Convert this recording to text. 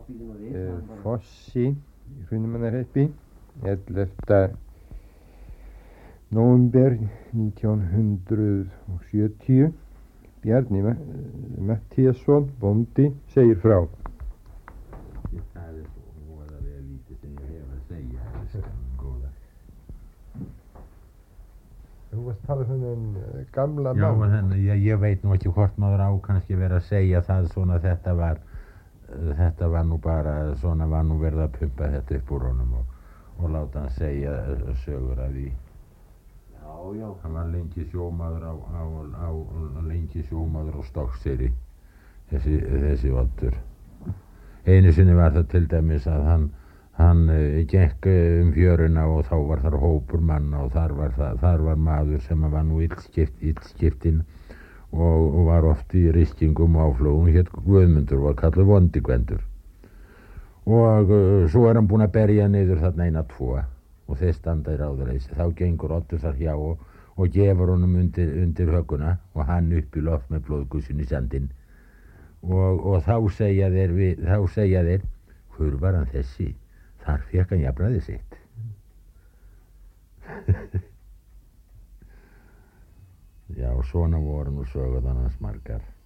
Fossi í Hrunamannahreppi 11. nóvember 1970. Bjarni Matthíasson, bóndi, segir frá. Það svo voðalega lítið sem ég hef að segja, góða. Þú varst talað um gamla mann. Já, þannig, ég veit nú ekki hvort maður á kannski verið að segja það svona, þetta var nú bara, svona var nú verið að pumpa þetta upp úr honum og láta hann segja sögur af því. Já. Hann var lengi sjómaður á Stokkseyri, þessi Oddur. Einu sinni var það til dæmis að hann gekk fjöruna og þá var þar hópur manna og þar var maður sem var nú illskiptinn og var oft í riskingum og áflogum, hét Guðmundur og var kallað Vondigvendur. Og svo hann búinn að berja niður þarna 1-2 og þeir standa í ráðuleysi. Þá gengur Oddur þar hjá og gefur honum undir högguna og hann upp í loft með blóðgussin í sandinn. Og þá segja þeir, hver var hann þessi? Þar fékk hann jafnræði sitt. Já, svona voru nú sögurnar hans margar.